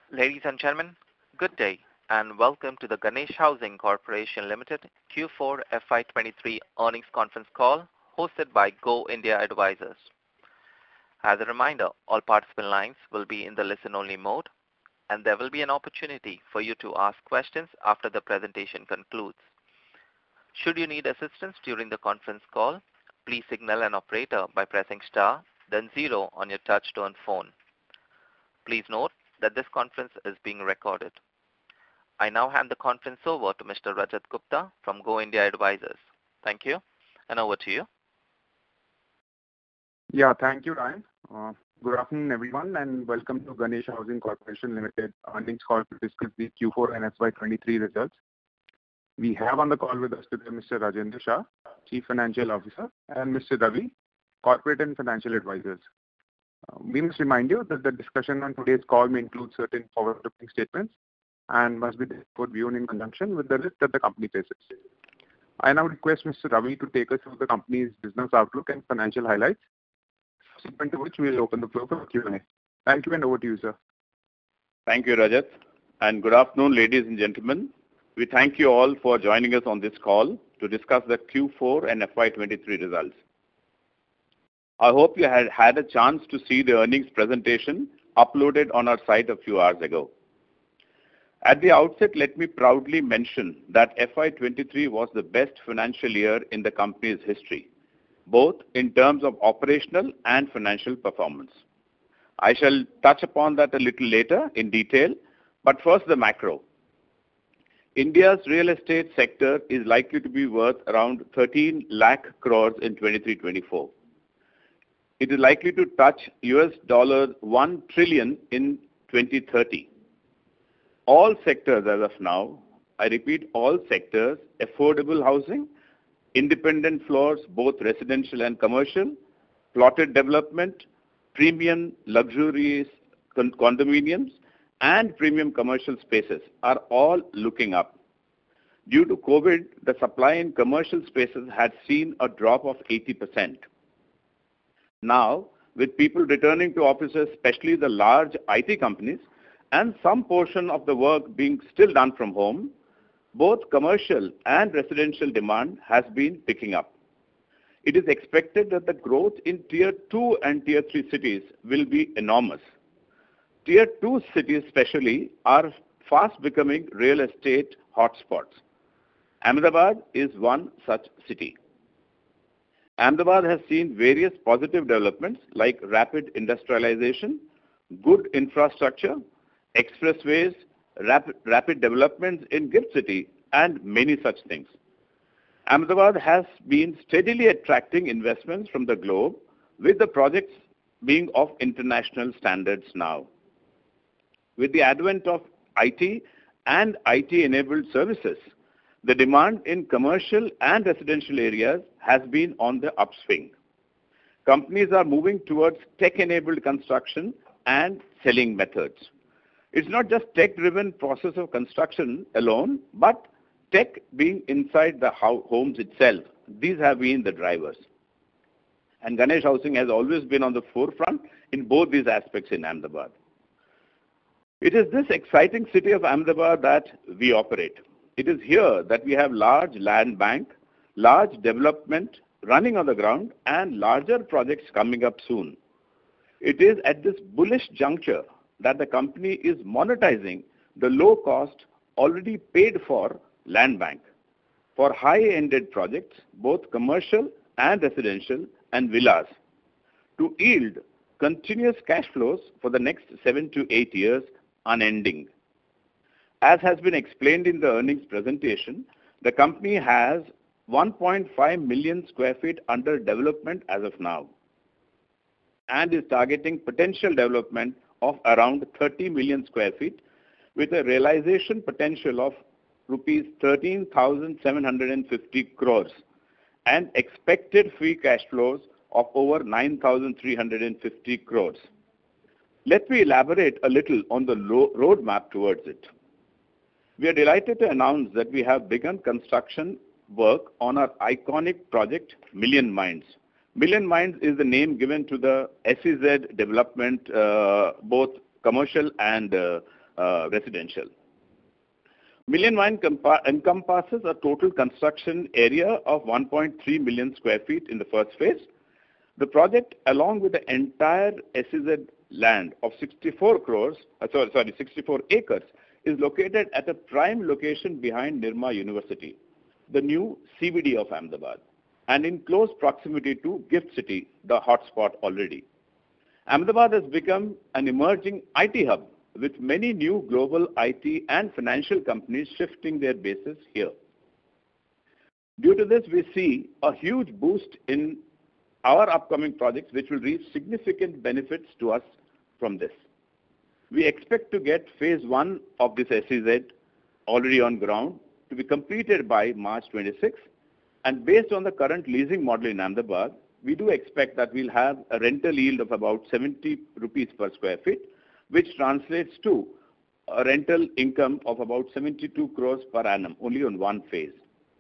Ladies and gentlemen, good day and welcome to the Ganesh Housing Corporation Limited Q4 FY23 earnings conference call hosted by Go India Advisors. As a reminder, all participant lines will be in the listen-only mode, and there will be an opportunity for you to ask questions after the presentation concludes. Should you need assistance during the conference call, please signal an operator by pressing star, then 0 on your touch-tone phone. Please note that this conference is being recorded. I now hand the conference over to Mr. Rajat Gupta from Go India Advisors. Thank you, and over to you. Yeah, thank you, Ryan. Good afternoon, everyone, and welcome to Ganesh Housing Corporation Limited earnings call to discuss the Q4 and FY23 results. We have on the call with us today Mr. Rajendra Shah, Chief Financial Officer, and Mr. Ravi, Corporate and Financial Advisors. We must remind you that the discussion on today's call may include certain forward-looking statements and must be viewed in conjunction with the risk that the company faces. I now request Mr. Ravi to take us through the company's business outlook and financial highlights, subsequent to which we will open the floor for Q&A. Thank you, and over to you, sir. Thank you, Rajat, and good afternoon, ladies and gentlemen. We thank you all for joining us on this call to discuss the Q4 and FY23 results. I hope you had a chance to see the earnings presentation uploaded on our site a few hours ago. At the outset, let me proudly mention that FY23 was the best financial year in the company's history, both in terms of operational and financial performance. I shall touch upon that a little later in detail, but first the macro. India's real estate sector is likely to be worth around 13 lakh crores in 23-24. It is likely to touch $1 trillion in 2030. All sectors as of now, I repeat, all sectors, affordable housing, independent floors, both residential and commercial, plotted development, premium luxurious condominiums, and premium commercial spaces are all looking up. Due to COVID, the supply in commercial spaces had seen a drop of 80%. Now, with people returning to offices, especially the large IT companies, and some portion of the work being still done from home, both commercial and residential demand has been picking up. It is expected that the growth in Tier 2 and Tier 3 cities will be enormous. Tier 2 cities especially are fast becoming real estate hotspots. Ahmedabad is one such city. Ahmedabad has seen various positive developments like rapid industrialization, good infrastructure, expressways, rapid developments in GIFT City, and many such things. Ahmedabad has been steadily attracting investments from the globe, with the projects being of international standards now. With the advent of IT and IT-enabled services, the demand in commercial and residential areas has been on the upswing. Companies are moving towards tech-enabled construction and selling methods. It's not just tech-driven process of construction alone, but tech being inside the homes itself. These have been the drivers. And Ganesh Housing has always been on the forefront in both these aspects in Ahmedabad. It is this exciting city of Ahmedabad that we operate. It is here that we have large land bank, large development running on the ground, and larger projects coming up soon. It is at this bullish juncture that the company is monetizing the low cost already paid for land bank for high-ended projects, both commercial and residential and villas, to yield continuous cash flows for the next 7 to 8 years unending. As has been explained in the earnings presentation, the company has 1.5 million square feet under development as of now and is targeting potential development of around 30 million square feet with a realization potential of rupees 13,750 crores and expected free cash flows of over 9,350 crores. Let me elaborate a little on the roadmap towards it. We are delighted to announce that we have begun construction work on our iconic project, Million Minds. Million Minds is the name given to the SEZ development, both commercial and residential. Million Mine encompasses a total construction area of 1.3 million square feet in the first phase. The project, along with the entire SEZ land of 64 acres, is located at a prime location behind Nirma University, the new CBD of Ahmedabad, and in close proximity to Gift City, the hotspot already. Ahmedabad has become an emerging IT hub, with many new global IT and financial companies shifting their bases here. Due to this, we see a huge boost in our upcoming projects, which will reap significant benefits to us from this. We expect to get phase 1 of this SEZ already on ground to be completed by March 26, and based on the current leasing model in Ahmedabad, we do expect that we'll have a rental yield of about 70 rupees per square feet, which translates to a rental income of about 72 crores per annum, only on one phase.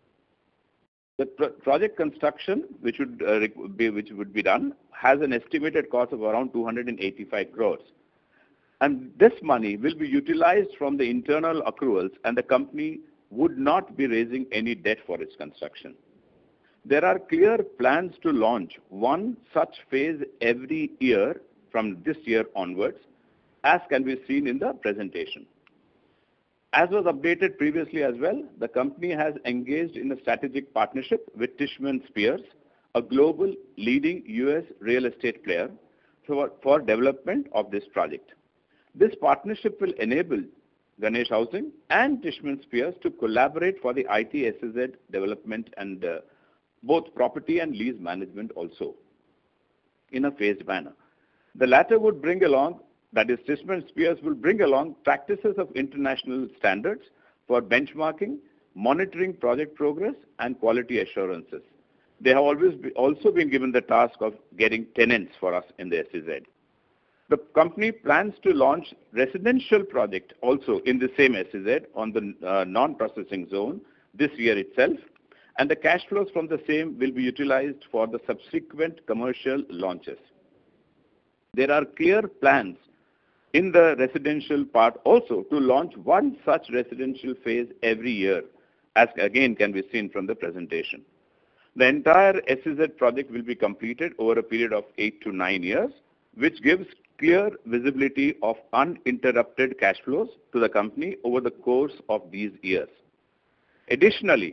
The project construction, which would be done, has an estimated cost of around 285 crores. And this money will be utilized from the internal accruals, and the company would not be raising any debt for its construction. There are clear plans to launch one such phase every year from this year onwards, as can be seen in the presentation. As was updated previously as well, the company has engaged in a strategic partnership with Tishman Spears, a global leading US real estate player, for development of this project. This partnership will enable Ganesh Housing and Tishman Spears to collaborate for the IT SEZ development and both property and lease management also in a phased manner. The latter would bring along, that is, Tishman Spears will bring along practices of international standards for benchmarking, monitoring project progress, and quality assurances. They have also been given the task of getting tenants for us in the SEZ. The company plans to launch residential project also in the same SEZ on the non-processing zone this year itself, and the cash flows from the same will be utilized for the subsequent commercial launches. There are clear plans in the residential part also to launch one such residential phase every year, as again can be seen from the presentation. The entire SEZ project will be completed over a period of 8 to 9 years, which gives clear visibility of uninterrupted cash flows to the company over the course of these years. Additionally,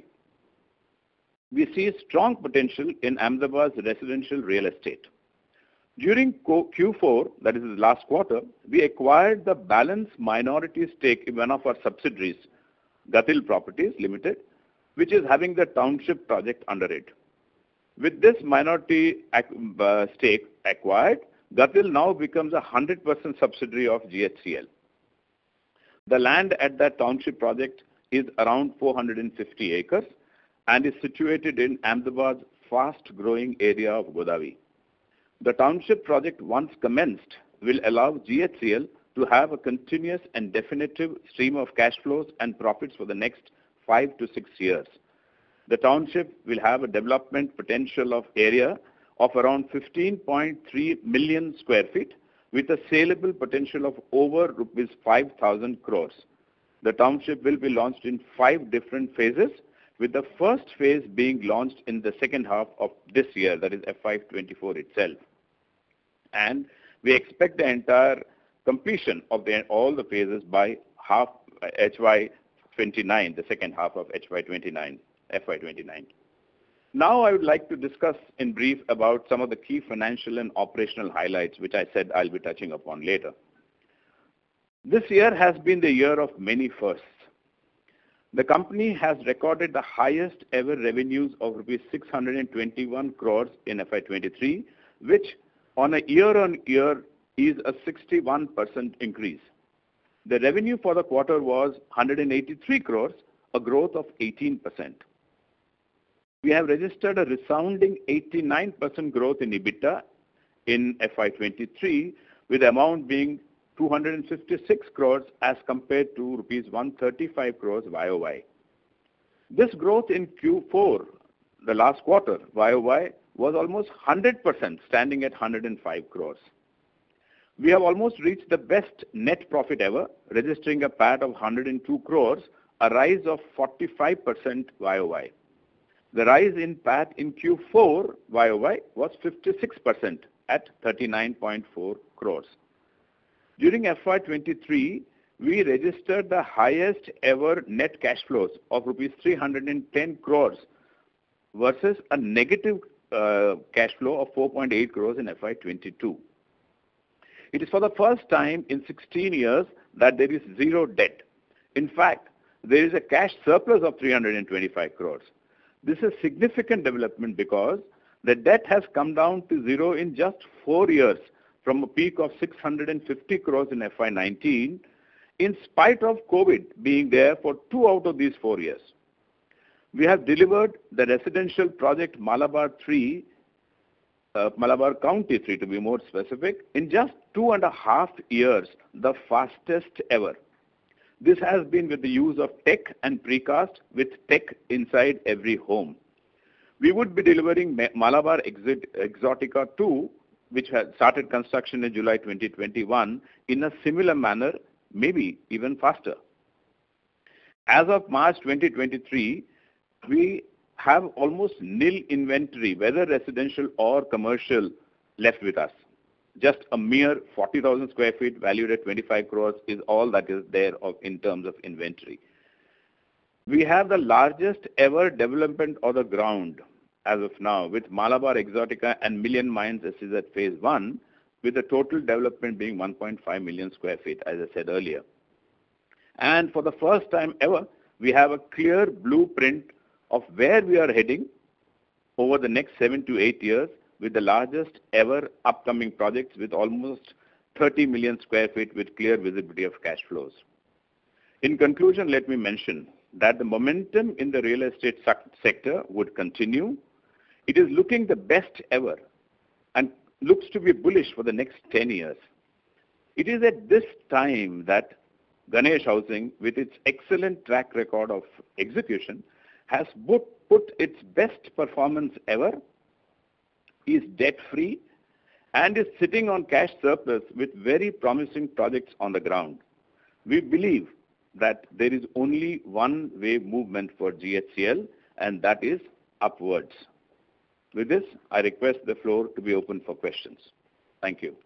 we see strong potential in Ahmedabad's residential real estate. During Q4, that is the last quarter, we acquired the balance minority stake in one of our subsidiaries, Gatil Properties Limited, which is having the township project under it. With this minority stake acquired, Gatil now becomes a 100% subsidiary of GHCL. The land at that township project is around 450 acres and is situated in Ahmedabad's fast-growing area of Godavari. The township project, once commenced, will allow GHCL to have a continuous and definitive stream of cash flows and profits for the next 5 to 6 years. The township will have a development potential of area of around 15.3 million square feet with a saleable potential of over rupees 5,000 crores. The township will be launched in 5 different phases, with the first phase being launched in the second half of this year, that is FY24 itself. And we expect the entire completion of all the phases by HY29, the second half of FY29. Now I would like to discuss in brief about some of the key financial and operational highlights, which I said I'll be touching upon later. This year has been the year of many firsts. The company has recorded the highest ever revenues of rupees 621 crores in FY23, which on a year-on-year is a 61% increase. The revenue for the quarter was 183 crores, a growth of 18%. We have registered a resounding 89% growth in EBITDA in FY23, with the amount being 256 crores as compared to rupees 135 crores YOY. This growth in Q4, the last quarter, YOY, was almost 100%, standing at 105 crores. We have almost reached the best net profit ever, registering a PAT of 102 crores, a rise of 45% YOY. The rise in PAT in Q4 YOY was 56% at 39.4 crores. During FY23, we registered the highest ever net cash flows of rupees 310 crores versus a negative cash flow of 4.8 crores in FY22. It is for the first time in 16 years that there is zero debt. In fact, there is a cash surplus of 325 crores. This is a significant development because the debt has come down to zero in just 4 years from a peak of 650 crores in FY19, in spite of COVID being there for 2 out of these 4 years. We have delivered the residential project Malabar County 3 to be more specific, in just 2.5 years, the fastest ever. This has been with the use of tech and precast with tech inside every home. We would be delivering Malabar Exotica 2, which had started construction in July 2021, in a similar manner, maybe even faster. As of March 2023, we have almost nil inventory, whether residential or commercial, left with us. Just a mere 40,000 square feet valued at 25 crores is all that is there in terms of inventory. We have the largest ever development of the ground as of now, with Malabar Exotica and Million Mines SEZ Phase 1, with the total development being 1.5 million square feet, as I said earlier. And for the first time ever, we have a clear blueprint of where we are heading over the next 7 to 8 years, with the largest ever upcoming projects with almost 30 million square feet with clear visibility of cash flows. In conclusion, let me mention that the momentum in the real estate sector would continue. It is looking the best ever and looks to be bullish for the next 10 years. It is at this time that Ganesh Housing, with its excellent track record of execution, has put its best performance ever, is debt-free, and is sitting on cash surplus with very promising projects on the ground. We believe that there is only one way movement for GHCL, and that is upwards. With this, I request the floor to be open for questions. Thank you.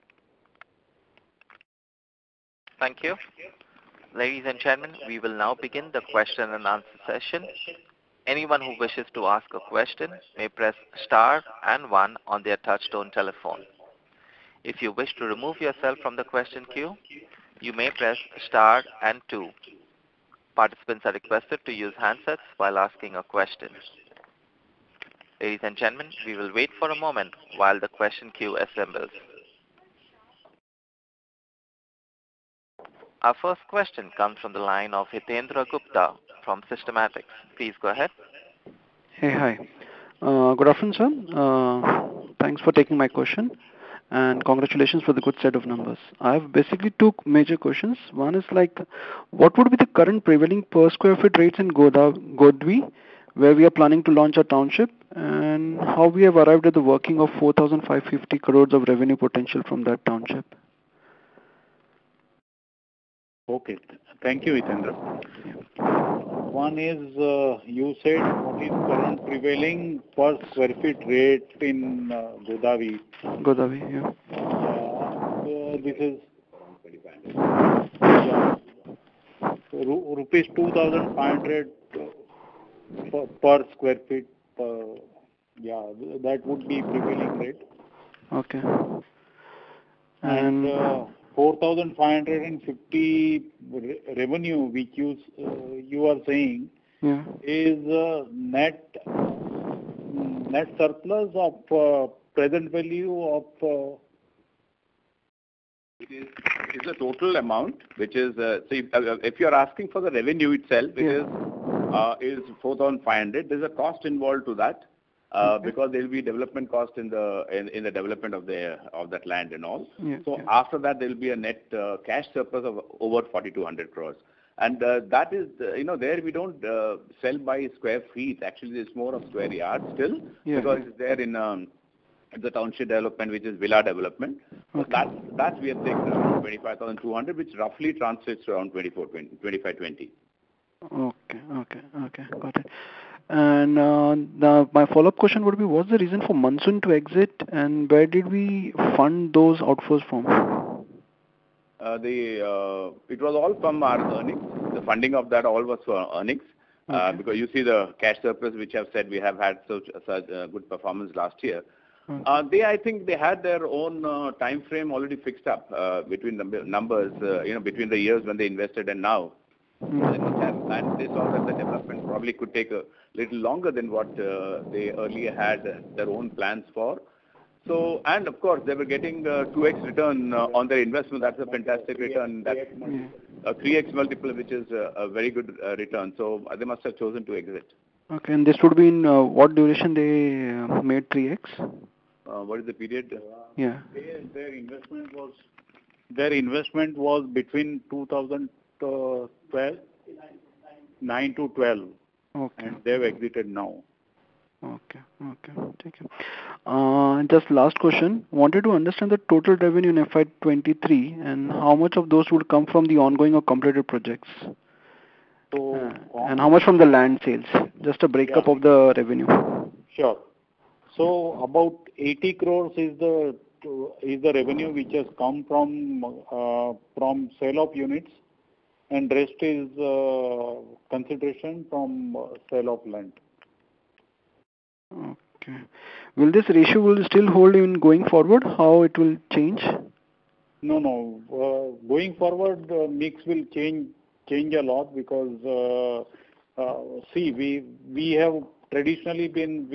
Thank you. Ladies and gentlemen, we will now begin the question and answer session. Anyone who wishes to ask a question may press star and 1 on their touchtone telephone. If you wish to remove yourself from the question queue, you may press star and 2. Participants are requested to use handsets while asking a question. Ladies and gentlemen, we will wait for a moment while the question queue assembles. Our first question comes from the line of Hitendra Gupta from Systematix. Please go ahead. Hey, hi. Good afternoon, sir. Thanks for taking my question, and congratulations for the good set of numbers. I have basically 2 major questions. One is like, what would be the current prevailing per square feet rates in Godvi, where we are planning to launch a township, and how we have arrived at the working of 4,550 crores of revenue potential from that township? Okay. Thank you, Hitendra. One is, you said what is current prevailing per square feet rate in Godavari. Godavari, yeah. This is rupees 2,500 per square feet. That would be prevailing rate. Okay. And 4,550 revenue, which you are saying, is net surplus of present value of. It is the total amount, which is if you are asking for the revenue itself, it is 4,500. There's a cost involved to that. Because there will be development cost in the development of that land and all. After that, there will be a net cash surplus of over 4,200 crores. And that is, there we don't sell by square feet. Actually, it's more of square yards still, because it's there in the township development, which is villa development. So Okay. that we have taken around 25,200, which roughly translates to around 2520. Okay, got it. And my follow-up question would be, what's the reason for monsoon to exit, and where did we fund those outflows from? It was all from our earnings. The funding of that all was for earnings. Okay. Because you see the cash surplus, which I've said we have had such good performance last year. Okay. I think they had their own time frame already fixed up between the numbers, between the years when they invested and now. They must have, and they saw that the development probably could take a little longer than what they earlier had their own plans for. So, and of course, they were getting 2x return on their investment. That's a fantastic return. That's a 3x multiple, which is a very good return. So they must have chosen to exit. Okay, and this would be in what duration they made 3x? What is the period? Yeah. Their investment was between 9 to 12, Okay. and they've exited now. Okay. Thank you. Just last question. Wanted to understand the total revenue in FY23 and how much of those would come from the ongoing or completed projects, So, and how much from the land sales. Just a breakup of the revenue. Sure. So about 80 crores is the revenue which has come from sale of units, and rest is consideration from sale of land. Okay. Will this ratio will still hold in going forward? How it will change? No. Going forward, mix will change a lot because see, we have traditionally been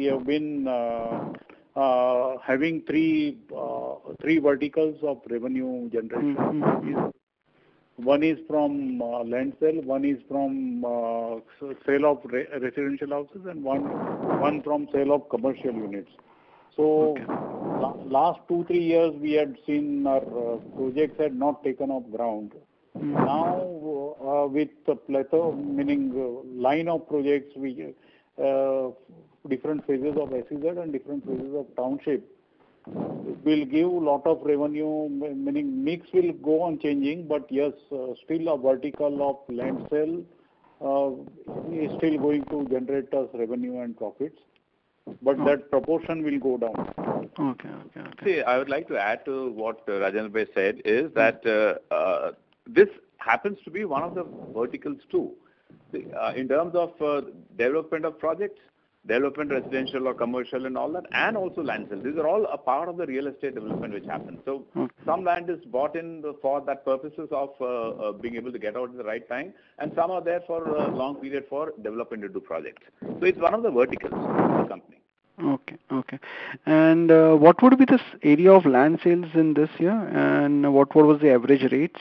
having three verticals of revenue generation. Mm-hmm. One is from land sale, one is from sale of residential houses, and one from sale of commercial units. So last 2-3 years we had seen our projects had not taken off ground. Mm-hmm. Now with the plethora, meaning line of projects, we different phases of SEZ and different phases of township will give a lot of revenue, meaning mix will go on changing, but yes, still a vertical of land sale is still going to generate us revenue and profits, but that proportion will go down. Okay. See, I would like to add to what Rajendra Bhai said is that this happens to be one of the verticals too. In terms of development of projects, development, residential or commercial and all that, and also land sale. These are all a part of the real estate development which happens. So some land is bought in for that purposes of being able to get out at the right time, and some are there for a long period for development into projects. So it's one of the verticals of the company. Okay. And what would be this area of land sales in this year, and what was the average rates?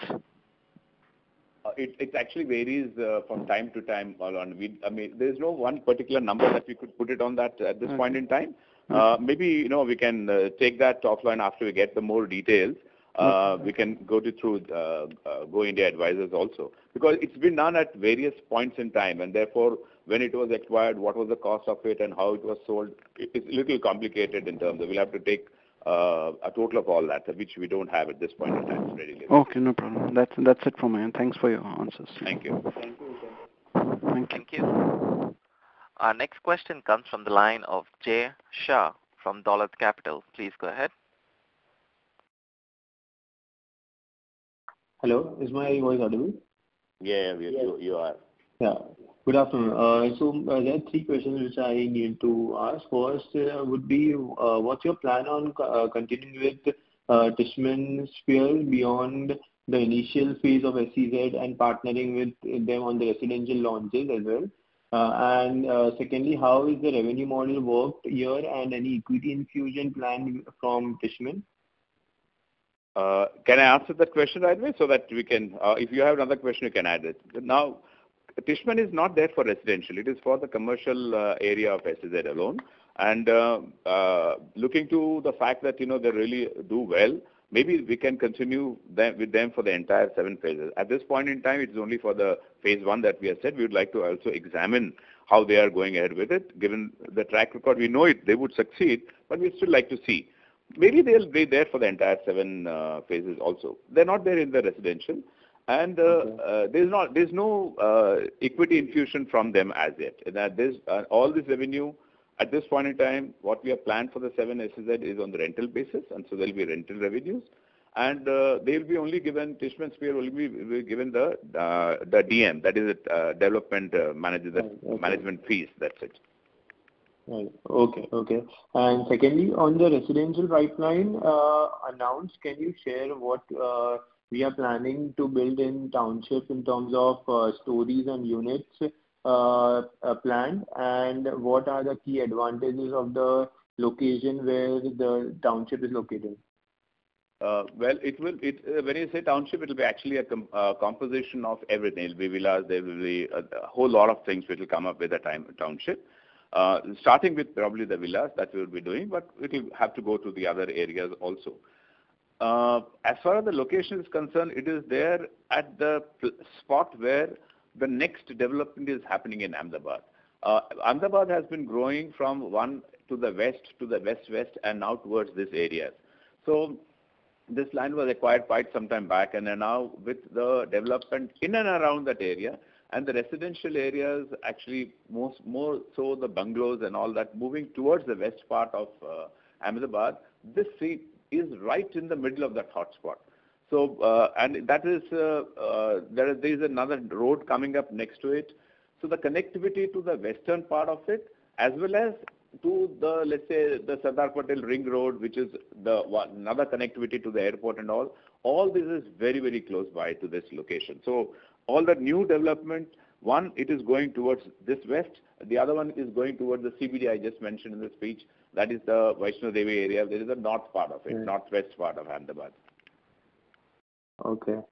It actually varies from time to time. There's no one particular number that we could put it on that at this point in time. Maybe we can take that offline after we get the more details. We can go through Go India Advisors also, because it's been done at various points in time, and therefore when it was acquired, what was the cost of it, and how it was sold. It's a little complicated in terms of we'll have to take a total of all that, which we don't have at this point in time readily. Okay, no problem. That's it from my end. Thanks for your answers. Thank you. Thank you. Our next question comes from the line of Jay Shah from Dolat Capital. Please go ahead. Hello, is my voice audible? Yeah, you are. Yeah. Good afternoon. So there are 3 questions which I need to ask. First would be, what's your plan on continuing with Tishman Spear beyond the initial phase of SEZ and partnering with them on the residential launches as well? And secondly, how is the revenue model worked here, and any equity infusion planned from Tishman? Can I answer that question right away so that we can, if you have another question, you can add it. Now, Tishman is not there for residential. It is for the commercial area of SEZ alone. And looking to the fact that, they really do well, maybe we can continue with them for the entire 7 phases. At this point in time, it's only for the phase 1 that we have said. We would like to also examine how they are going ahead with it. Given the track record, we know they would succeed, but we'd still like to see. Maybe they'll be there for the entire 7 phases also. They're not there in the residential, and there's no equity infusion from them as yet. All this revenue at this point in time, what we have planned for the 7 SEZ is on the rental basis, and so there'll be rental revenues, and they'll be only given, Tishman Spear will be given the DM, that is development management fees. That's it. Right. Okay. And secondly, on the residential pipeline announced, can you share what we are planning to build in township in terms of stories and units planned, and what are the key advantages of the location where the township is located? Well, when you say township, it will be actually a composition of everything. It will be villas, there will be a whole lot of things which will come up with a township. Starting with probably the villas that we will be doing, but it will have to go to the other areas also. As far as the location is concerned, it is there at the spot where the next development is happening in Ahmedabad. Ahmedabad has been growing from one to the west, and now towards this area. So this land was acquired quite some time back, and now with the development in and around that area, and the residential areas actually more so the bungalows and all that moving towards the west part of Ahmedabad, this seat is right in the middle of that hotspot. So and that is there is another road coming up next to it. So the connectivity to the western part of it, as well as to the, let's say, the Sardar Patel Ring Road, which is another connectivity to the airport and all this is very, very close by to this location. So all the new development, one, it is going towards this west, the other one is going towards the CBD I just mentioned in the speech, that is the Vaishno Devi area. There is the north part of it, northwest part of Ahmedabad. Okay.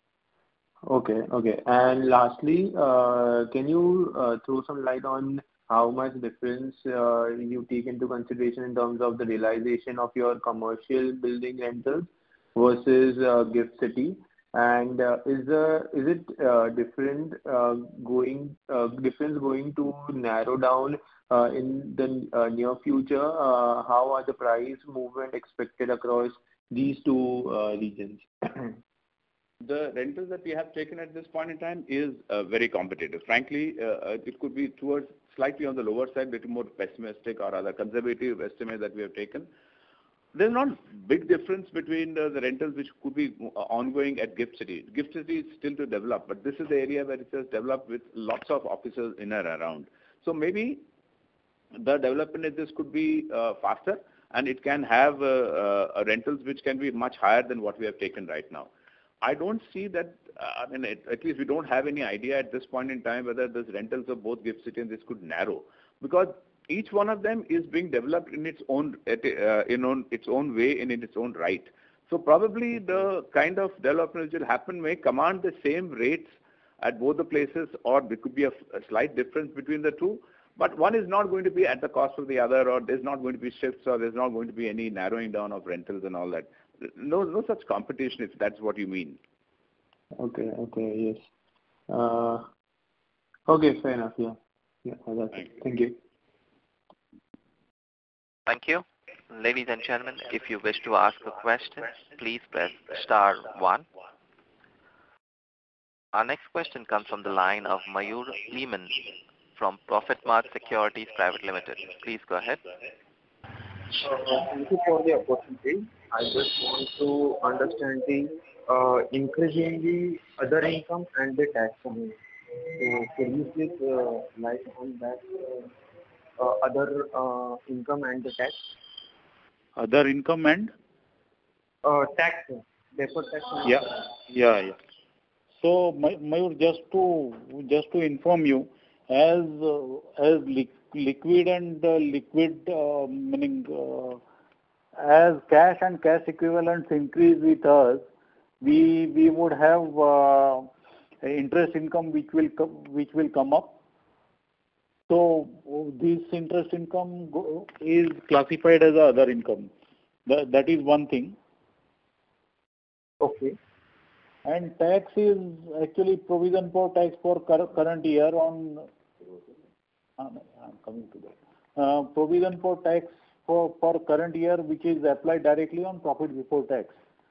And lastly, can you throw some light on how much difference you take into consideration in terms of the realization of your commercial building rentals versus GIFT City? And is it difference going to narrow down in the near future? How are the price movement expected across these two regions? The rentals that we have taken at this point in time is very competitive. Frankly, it could be towards slightly on the lower side, little more pessimistic or other conservative estimate that we have taken. There's not big difference between the rentals which could be ongoing at GIFT City. GIFT City is still to develop, but this is the area where it has developed with lots of offices in and around. So maybe the development of this could be faster, and it can have rentals which can be much higher than what we have taken right now. I don't see that, at least we don't have any idea at this point in time whether this rentals of both GIFT City and this could narrow, because each one of them is being developed in its own its own way and in its own right. So probably the kind of development which will happen may command the same rates at both the places, or there could be a slight difference between the two. But one is not going to be at the cost of the other, or there's not going to be shifts, or there's not going to be any narrowing down of rentals and all that. No such competition, if that's what you mean. Okay, yes. Okay, fair enough, yeah. That's it. Thank you. Thank you. Ladies and gentlemen, if you wish to ask a question, please press star 1. Our next question comes from the line of Mayur Lehman from Profit Mart Securities Private Limited. Please go ahead. Thank you for the opportunity. I just want to understand the increase in the other income and the tax on it. So can you please light on that other income and the tax? Other income and? Tax, deferred tax. Yeah. So Mayur, just to inform you, as liquid and liquid meaning as cash and cash equivalents increase with us, we would have interest income which will come up. So this interest income is classified as other income. That is one thing. Okay. And tax is actually provision for tax for current year on. I'm coming to that. Provision for tax for current year, which is applied directly on profit before tax.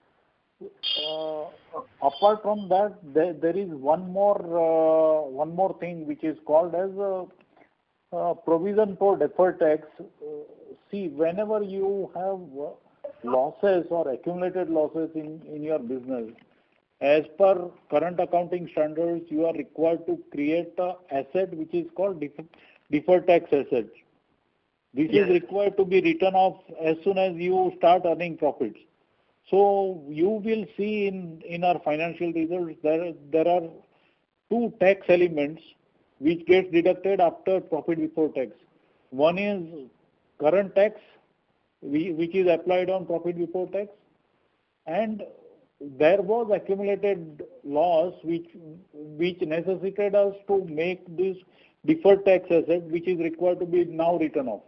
Apart from that, there is one more thing which is called as provision for deferred tax. See, whenever you have losses or accumulated losses in your business, as per current accounting standards, you are required to create an asset which is called deferred tax asset. This is required to be written off as soon as you start earning profits. So you will see in our financial results there are two tax elements which gets deducted after profit before tax. One is current tax, which is applied on profit before tax, and there was accumulated loss which necessitated us to make this deferred tax asset, which is required to be now written off.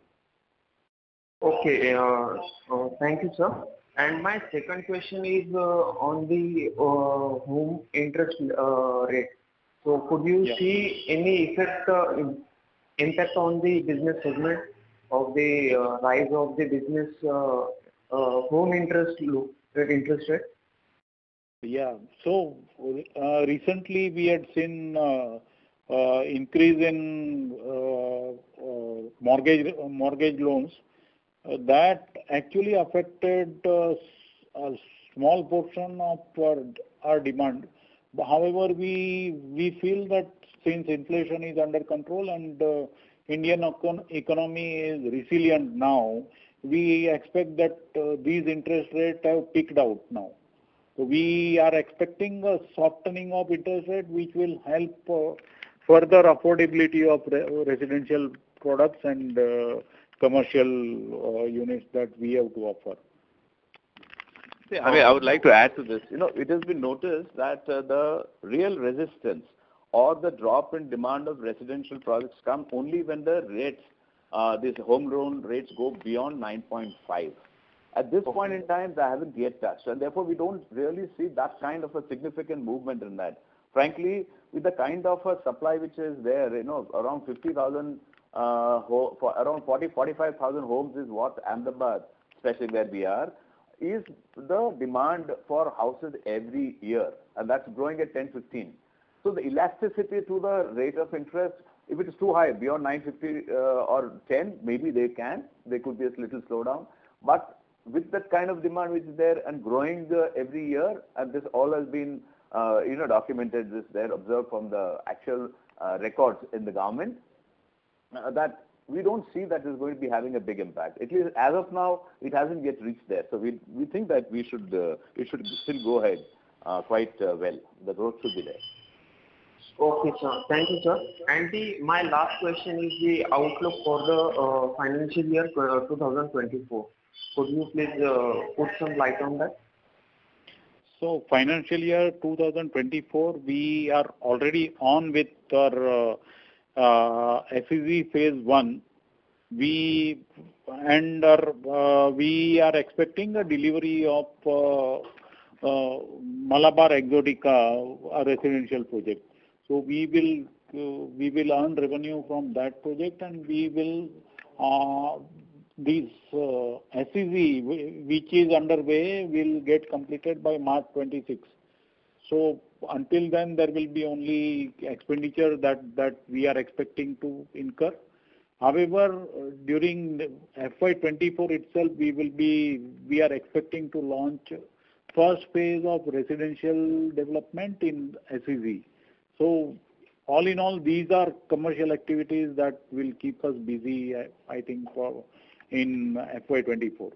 Okay. Thank you, sir. And my second question is on the home interest rate. So could you see any impact on the business segment of the rise of the business home interest rate? Yeah. So recently we had seen increase in mortgage loans. That actually affected a small portion of our demand. However, we feel that since inflation is under control and Indian economy is resilient now, we expect that these interest rates have peaked out now. So we are expecting a softening of interest rate, which will help further affordability of residential products and commercial units that we have to offer. I mean, I would like to add to this. It has been noticed that the real resistance or the drop in demand of residential projects come only when the rates, these home loan rates go beyond 9.5. At this point in time, they haven't yet touched, and therefore we don't really see that kind of a significant movement in that. Frankly, with the kind of a supply which is there, around 50,000 for around 45,000 homes is what Ahmedabad, especially where we are, is the demand for houses every year, and that's growing at 10-15. So the elasticity to the rate of interest, if it is too high, beyond 950 or 10, maybe they could be a little slowdown. But with that kind of demand which is there and growing every year, and this all has been documented, this there observed from the actual records in the government, that we don't see that is going to be having a big impact. At least as of now, it hasn't yet reached there. So we think that it should still go ahead quite well. The growth should be there. Okay, sir. Thank you, sir. And my last question is the outlook for the financial year 2024. Could you please put some light on that? So financial year 2024, we are already on with our SEZ phase 1. We are expecting a delivery of Malabar Exotica, a residential project. So we will earn revenue from that project, and we will this SEZ which is underway will get completed by March 26. So until then, there will be only expenditure that we are expecting to incur. However, during FY24 itself, we are expecting to launch first phase of residential development in SEZ. So all in all, these are commercial activities that will keep us busy, I think, in FY24.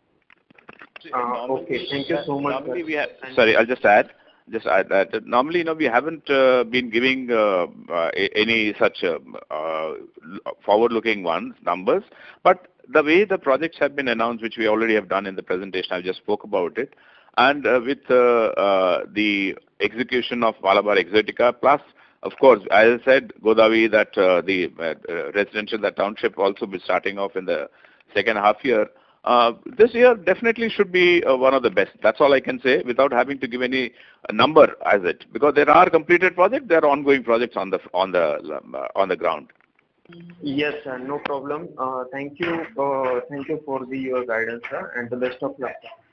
Okay, thank you so much. Normally I'll just add that normally, we haven't been giving any such forward-looking numbers, but the way the projects have been announced, which we already have done in the presentation, I just spoke about it, and with the execution of Malabar Exotica, plus, of course, as I said, Godavari, that the residential, that township also be starting off in the second half year. This year definitely should be one of the best. That's all I can say without having to give any number as it, because there are completed projects, there are ongoing projects on the ground. Yes, sir. No problem. Thank you. Thank you for your guidance, sir, and the best of luck.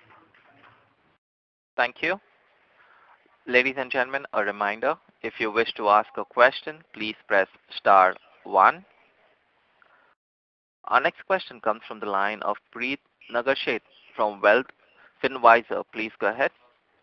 Thank you. Ladies and gentlemen, a reminder, if you wish to ask a question, please press star 1. Our next question comes from the line of Preet Nagarsheth from Wealth Finvisor. Please go ahead.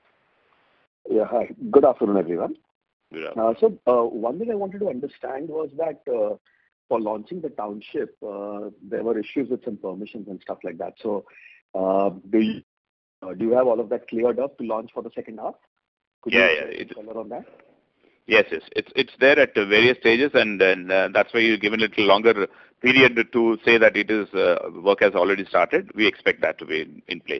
Yeah, hi. Good afternoon, everyone. Good afternoon. One thing I wanted to understand was that for launching the township, there were issues with some permissions and stuff like that. So, do you have all of that cleared up to launch for the second half? Could you share color on that? Yes. It's there at various stages, and that's why you're given a little longer period to say that it is work has already started. We expect that to be in place.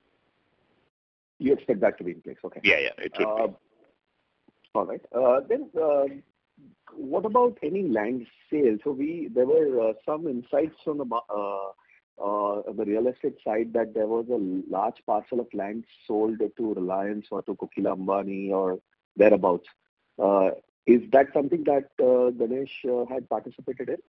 You expect that to be in place, okay? Yeah, it should be. All right. Then, what about any land sales? So there were some insights from the real estate side that there was a large parcel of land sold to Reliance or to Kokila Ambani or thereabouts. Is that something that Ganesh had participated in?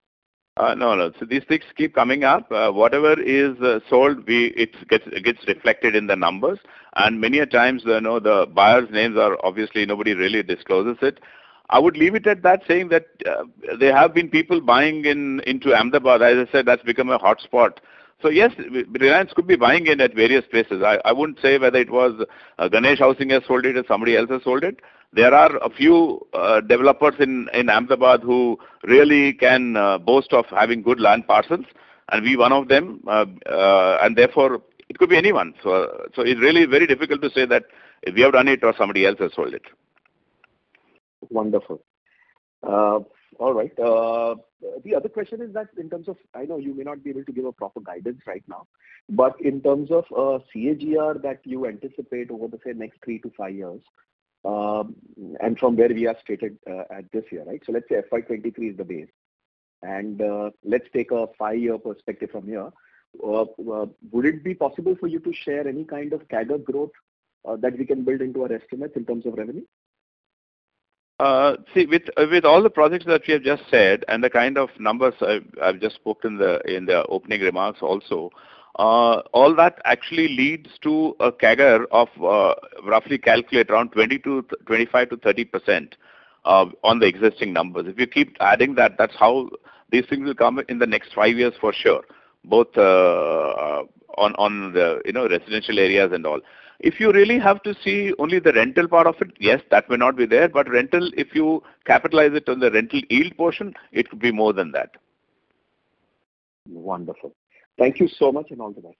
No. So these things keep coming up. Whatever is sold, it gets reflected in the numbers. And many a times, the buyers' names are obviously nobody really discloses it. I would leave it at that, saying that there have been people buying into Ahmedabad. As I said, that's become a hot spot. So yes, Reliance could be buying in at various places. I wouldn't say whether it was Ganesh Housing has sold it or somebody else has sold it. There are a few developers in Ahmedabad who really can boast of having good land parcels, and we one of them, and therefore it could be anyone. So it's really very difficult to say that if we have done it or somebody else has sold it. Wonderful. All right. The other question is that in terms of, I know you may not be able to give a proper guidance right now, but in terms of CAGR that you anticipate over the, say, next 3 to 5 years, and from where we are stated at this year, right? So let's say FY23 is the base. And let's take a 5-year perspective from here. Would it be possible for you to share any kind of CAGR growth that we can build into our estimates in terms of revenue? See, with all the projects that we have just said and the kind of numbers I've just spoken in the opening remarks also, all that actually leads to a CAGR of roughly calculate around 25 to 30% on the existing numbers. If you keep adding that, that's how these things will come in the next 5 years for sure, both on the residential areas and all. If you really have to see only the rental part of it, yes, that may not be there. But rental, if you capitalize it on the rental yield portion, it could be more than that. Wonderful. Thank you so much and all the best.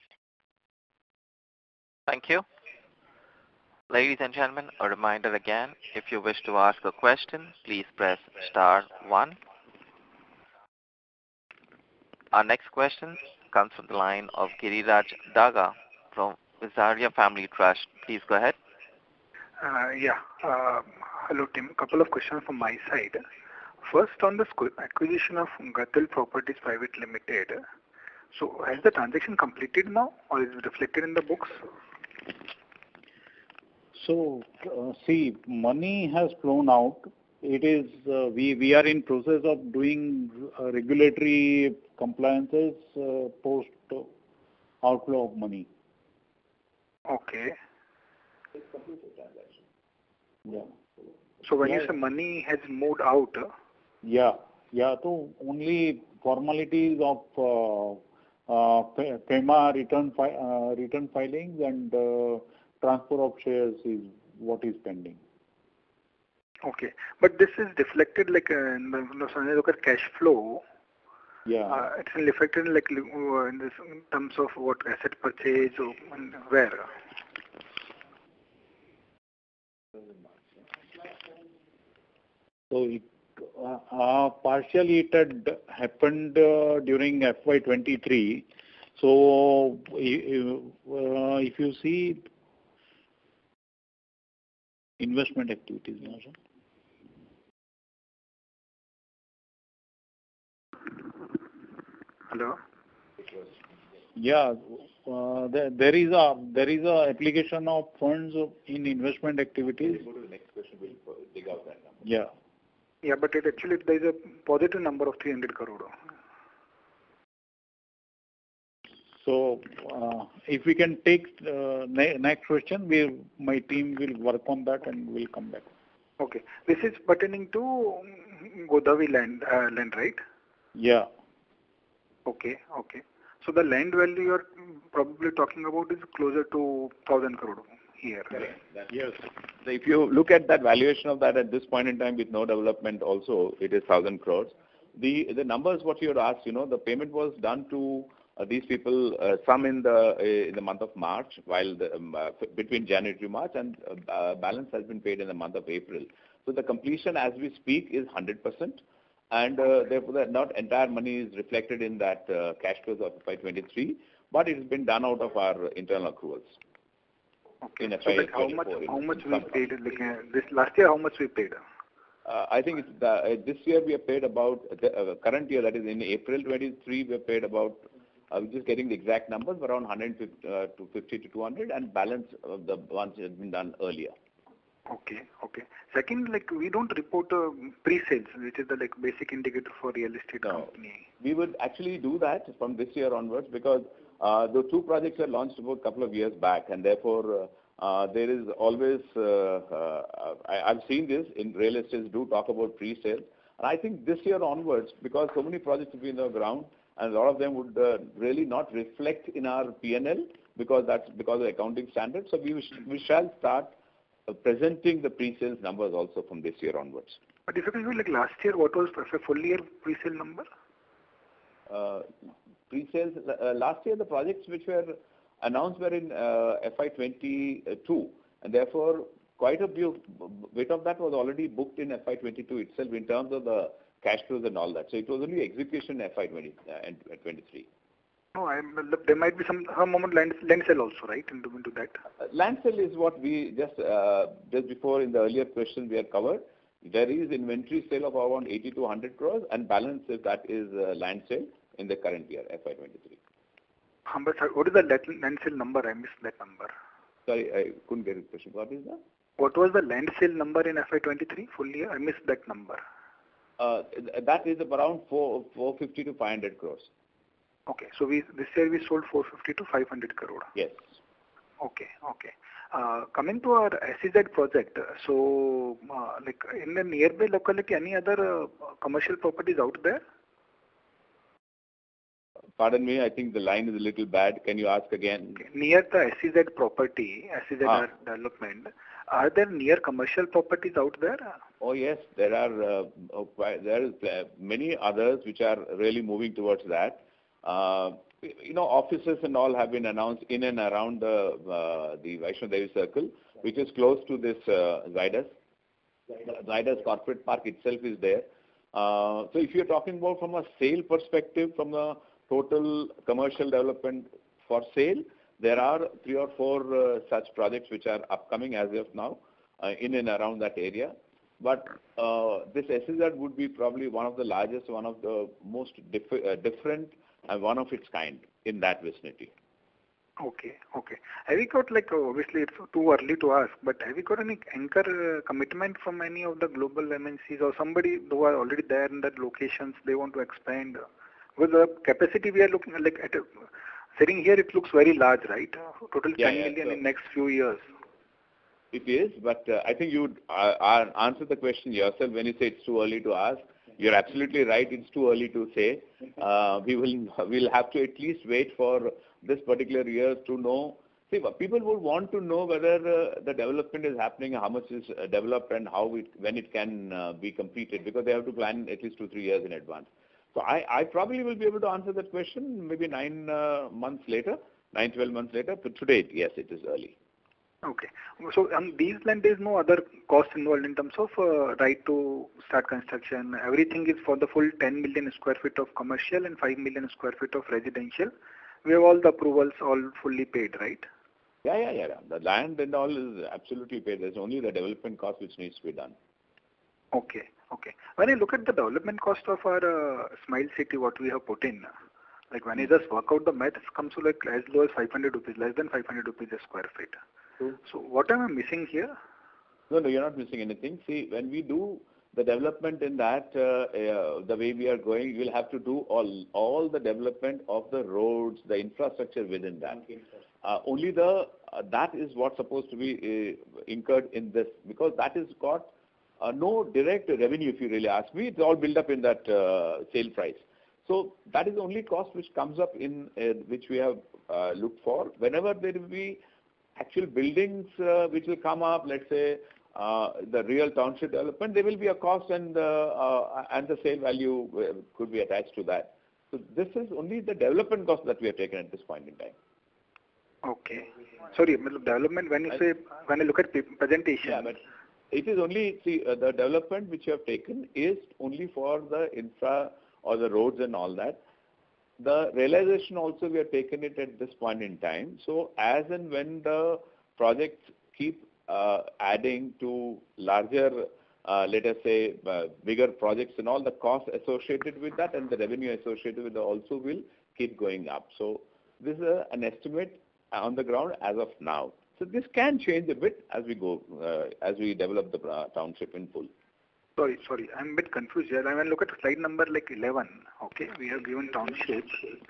Thank you. Ladies and gentlemen, a reminder again, if you wish to ask a question, please press star 1. Our next question comes from the line of Giriraj Daga from Visaria Family Trust. Please go ahead. Hello, Tim. A couple of questions from my side. First, on the acquisition of Gatal Properties Private Limited. So, has the transaction completed now, or is it reflected in the books? So, see, money has flown out. It is we are in process of doing regulatory compliances post outflow of money. Okay. Yeah. So when you say money has moved out? Yeah. So only formalities of FEMA return filings and transfer of shares is what is pending. Okay, but this is reflected like when you look at cash flow. Yeah. It's reflected like in terms of what asset purchase or where. So partially it had happened during FY23. So if you see investment activities, Hello. Yeah, there is a application of funds in investment activities. Go to the next question. We'll dig out that number. Yeah. Yeah, but there is a positive number of 300 crore. So if we can take next question, my team will work on that and we'll come back. Okay, this is pertaining to Godavari land, right? Yeah. Okay. So the land value you're probably talking about is closer to 1,000 crore here. Correct. Yes. So if you look at that valuation of that at this point in time with no development also, it is 1,000 crores. The numbers what you had asked, the payment was done to these people, some in the month of March, while between January to March, and balance has been paid in the month of April. So the completion as we speak is 100%. And therefore, not entire money is reflected in that cash flows of FY23, but it has been done out of our internal accruals. Okay. In So like how much we paid? Like this last year, how much we paid? I think this year we have paid about current year, that is in April 23, we have paid about. I'm just getting the exact numbers, around 150 to 200, and balance of the ones that have been done earlier. Okay. Second, like we don't report pre-sales, which is the like basic indicator for real estate company. We would actually do that from this year onwards because the two projects were launched about a couple of years back, and therefore there is always I've seen this in real estate do talk about pre-sales, and I think this year onwards, because so many projects have been on the ground, and a lot of them would really not reflect in our P&L because of the accounting standards. So we shall start presenting the pre-sales numbers also from this year onwards. But if you can go like last year, what was the full year pre-sale number? Pre-sales last year, the projects which were announced were in FY22, and therefore quite a bit of that was already booked in FY22 itself in terms of the cash flows and all that. So it was only execution FY20 and 23. No, there might be some moment land sale also, right, into that. Land sale is what we just before in the earlier question we had covered. There is inventory sale of around 80 to 100 crores, and balance if that is land sale in the current year, FY23. But what is the land sale number? I missed that number. Sorry, I couldn't get the question. What is that? What was the land sale number in FY23 full year? I missed that number. That is around 450 to 500 crores. Okay, so this year we sold 450 to 500 crore. Yes. Okay. Coming to our SEZ project, so like in the nearby locality, any other commercial properties out there? Pardon me, I think the line is a little bad. Can you ask again? Okay. Near the SEZ property, SEZ development, are there near commercial properties out there? Oh yes, there are many others which are really moving towards that. Offices and all have been announced in and around the Vaishno Devi Circle, which is close to this Zydus. Zydus Corporate Park itself is there. So if you're talking about from a sale perspective, from the total commercial development for sale, there are 3 or 4 such projects which are upcoming as of now in and around that area. But this SEZ would be probably one of the largest, one of the most different, and one of its kind in that vicinity. Okay. Have you got obviously it's too early to ask, but have you got any anchor commitment from any of the global MNCs or somebody who are already there in that locations, they want to expand? With the capacity we are looking at sitting here, it looks very large, right? Total 10 million in next few years. It is, but I think you would answer the question yourself when you say it's too early to ask. You're absolutely right. It's too early to say. We'll have to at least wait for this particular year to know. See, people would want to know whether the development is happening, how much is developed, and when it can be completed, because they have to plan at least 2-3 years in advance. So I probably will be able to answer that question maybe 9-12 months later. But today, yes, it is early. Okay. So on these land, there is no other cost involved in terms of right to start construction. Everything is for the full 10 million square feet of commercial and 5 million square feet of residential. We have all the approvals all fully paid, right? Yeah. The land and all is absolutely paid. There's only the development cost which needs to be done. Okay. When I look at the development cost of our Smile City, what we have put in, Like when I just work out the math, it comes to like as low as 500 rupees, less than 500 rupees a square feet. So what am I missing here? No, you're not missing anything. See, when we do the development in that, the way we are going, we'll have to do all the development of the roads, the infrastructure within that. Only that is what's supposed to be incurred in this, because that has got no direct revenue, if you really ask me. It's all built up in that sale price. So that is the only cost which comes up in which we have looked for. Whenever there will be actual buildings which will come up, let's say the real township development, there will be a cost, and the sale value could be attached to that. So this is only the development cost that we have taken at this point in time. Okay. Sorry, development, when you say, when I look at presentation. Yeah, but it is only, see, the development which you have taken is only for the infra or the roads and all that. The realization also we have taken it at this point in time. So as and when the projects keep adding to larger, let us say, bigger projects, and all the costs associated with that and the revenue associated with that also will keep going up. So this is an estimate on the ground as of now. So this can change a bit as we go, as we develop the township in full. Sorry, I'm a bit confused here. I mean, look at slide number like 11. Okay, we have given township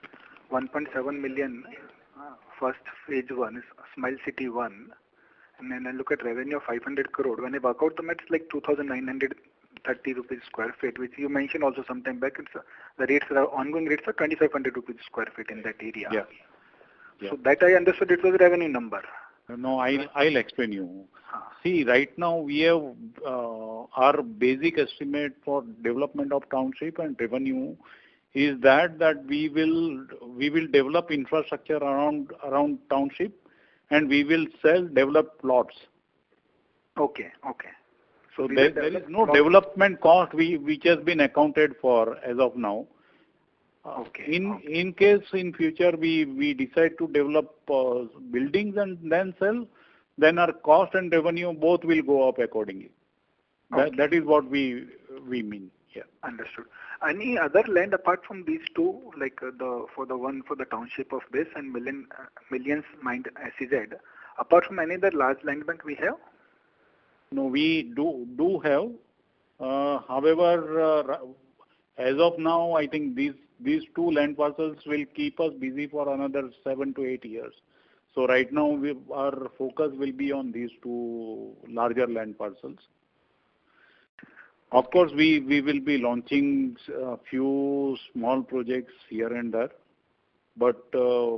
1.7 million. First phase 1 is Smile City 1. And then I look at revenue of 500 crore. When I work out the math, it's like 2,930 rupees square feet, which you mentioned also sometime back. It's the rates are ongoing rates are 2,500 rupees square feet in that area. Yeah. So that I understood it was a revenue number. No, I'll explain you. See, right now we have our basic estimate for development of township and revenue is that we will develop infrastructure around township, and we will sell developed plots. Okay. So there is no development cost which has been accounted for as of now. Okay. In case in future we decide to develop buildings and then sell, then our cost and revenue both will go up accordingly. Okay. That is what we mean. Yeah. Understood. Any other land apart from these two, like for the township of this and Millions Mind SEZ, apart from any other large land bank we have? No, we do have. However, as of now, I think these two land parcels will keep us busy for another 7 to 8 years. So right now, our focus will be on these two larger land parcels. Of course, we will be launching a few small projects here and there, but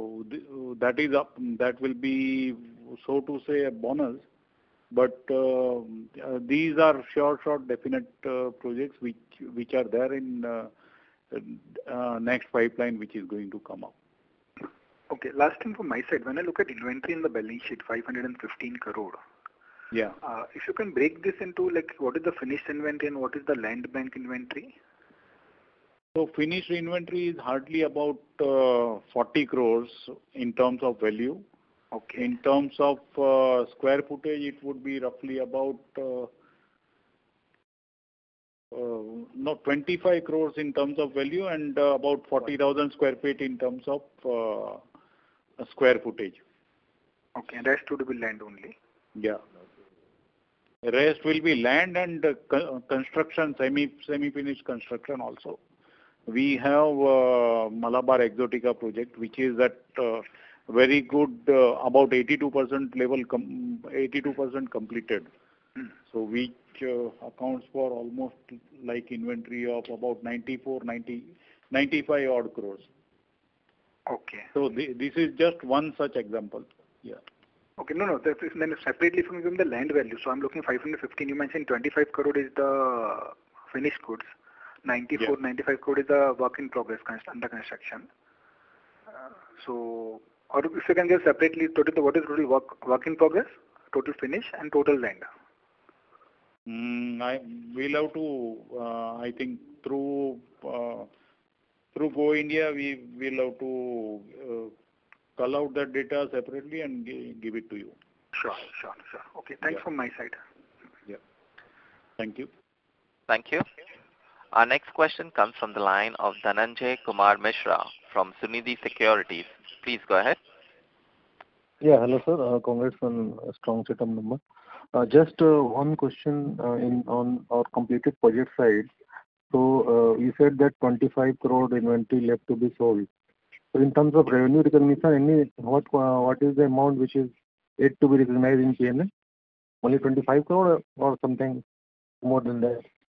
that will be, so to say, a bonus. But these are short, definite projects which are there in next pipeline, which is going to come up. Okay, last thing from my side. When I look at inventory in the balance sheet, 515 crore. Yeah. If you can break this into like what is the finished inventory and what is the land bank inventory? So finished inventory is hardly about 40 crores in terms of value. Okay. In terms of square footage, it would be roughly about 25 crores in terms of value, and about 40,000 square feet in terms of square footage. Okay, and rest would be land only. Yeah. Rest will be land and construction, semi-finished construction also. We have Malabar Exotica project, which is at very good, about 82% level, 82% completed. So which accounts for almost like inventory of about 95 odd crores. Okay. So this is just one such example. Yeah. Okay, no, then separately from the land value. So I'm looking 515. You mentioned 25 crore is the finished goods, 95 crore is the work in progress under construction. So, or if you can give separately total, what is total work in progress, total finish, and total land? We'll have to, I think through Go India, we will have to call out that data separately and give it to you. Sure. Okay, thanks from my side. Yeah. Thank you. Thank you. Our next question comes from the line of Dhananjay Kumar Mishra from Sunidhi Securities. Please go ahead. Yeah, hello sir. Congrats on a strong set of number. Just one question on our completed project side. So you said that 25 crore inventory left to be sold. So in terms of revenue recognition, what is the amount which is yet to be recognized in P&L? Only 25 crore or something more than that?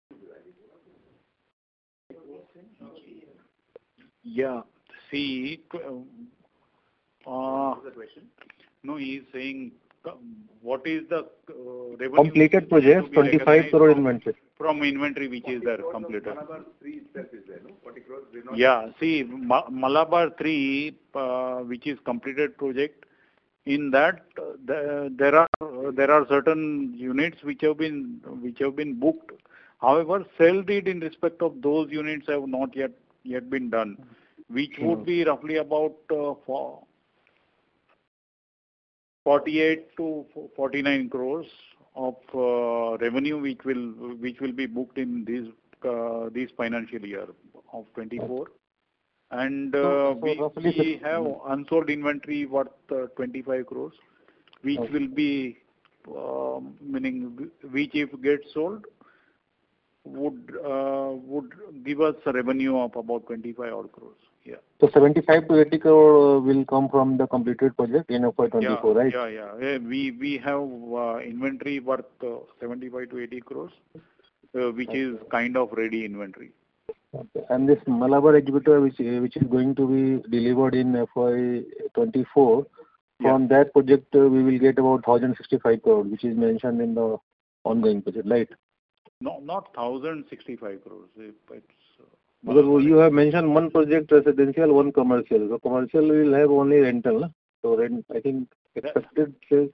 Yeah. See, no, he is saying what is the revenue completed project, 25 crore inventory. From inventory which is there completed. Malabar 3 itself is there, no? 40 crores. Yeah, see, Malabar 3, which is completed project, in that there are certain units which have been booked. However, sale deed in respect of those units have not yet been done, which would be roughly about 48 to 49 crores of revenue which will be booked in this financial year of 24. And we have unsold inventory worth 25 crores, which will be meaning which if gets sold would give us a revenue of about 25 odd crores. Yeah. So 75 to 80 crore will come from the completed project in FY24, right? Yeah. We have inventory worth 75 to 80 crores, which is kind of ready inventory. Okay. And this Malabar exhibitor, which is going to be delivered in FY24, from that project we will get about 1,065 crore, which is mentioned in the ongoing project, right? No, not 1,065 crores. Because you have mentioned one project residential, one commercial. So commercial will have only rental, no? So rent, I think expected sales.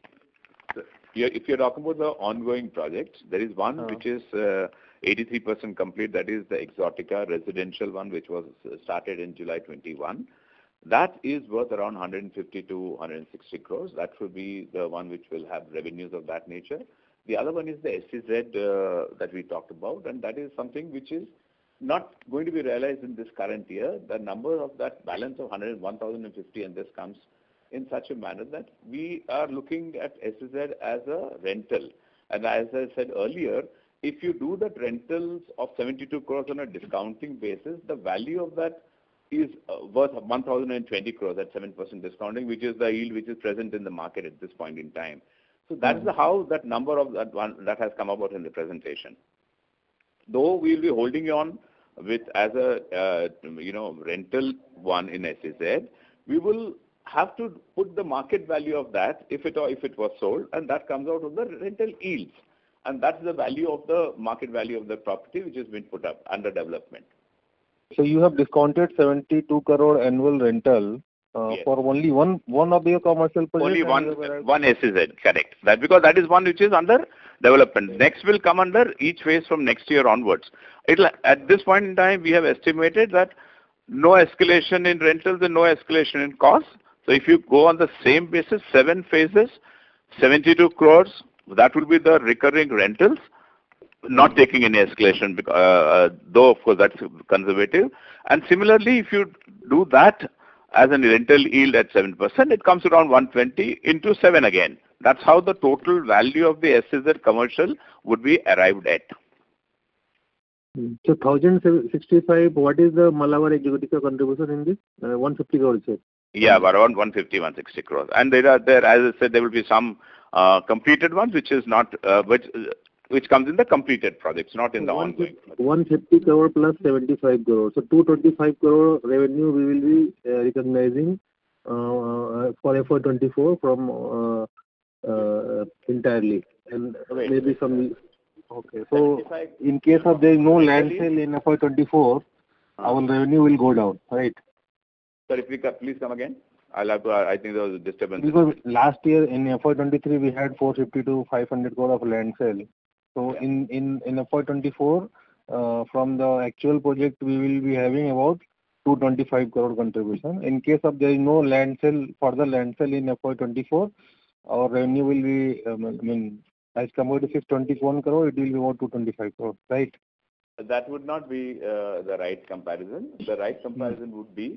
If you're talking about the ongoing projects, there is one which is 83% complete. That is the Exotica residential one, which was started in July 21. That is worth around 150 to 160 crores. That should be the one which will have revenues of that nature. The other one is the SEZ that we talked about, and that is something which is not going to be realized in this current year. The number of that balance of 1,050, and this comes in such a manner that we are looking at SEZ as a rental. And as I said earlier, if you do the rentals of 72 crores on a discounting basis, the value of that is worth 1,020 crores at 7% discounting, which is the yield which is present in the market at this point in time. So that's how that number of that one that has come about in the presentation. Though we will be holding on with as a rental one in SEZ, we will have to put the market value of that if it was sold, and that comes out of the rental yields, and that's the value of the market value of the property which has been put up under development. So you have discounted 72 crore annual rental for only one of your commercial projects? Only one SEZ, correct. That because that is one which is under development. Next will come under each phase from next year onwards. At this point in time, we have estimated that no escalation in rentals and no escalation in costs. So if you go on the same basis, 7 phases, 72 crores, that will be the recurring rentals, not taking any escalation, though of course that's conservative. And similarly, if you do that as a rental yield at 7%, it comes around 120 into 7 again. That's how the total value of the SEZ commercial would be arrived at. So 1,065, what is the Malabar Executica contribution in this? 150 crores, sir. Yeah, around 150, 160 crores. And there, as I said, there will be some completed ones, which is not, which comes in the completed projects, not in the ongoing projects. 150 crore plus 75 crore. So 225 crore revenue we will be recognizing for FY24 from entirely. And maybe some... Okay, so in case of there is no land sale in FY24, our revenue will go down, right? Sir, if we please come again. I'll have to, I think there was a disturbance. Because last year in FY23 we had 450 to 500 crore of land sale. So in FY24, from the actual project we will be having about 225 crore contribution. In case of there is no land sale, further land sale in FY24, our revenue will be, as compared to 621 crore, it will be about 225 crore, right? That would not be the right comparison. The right comparison would be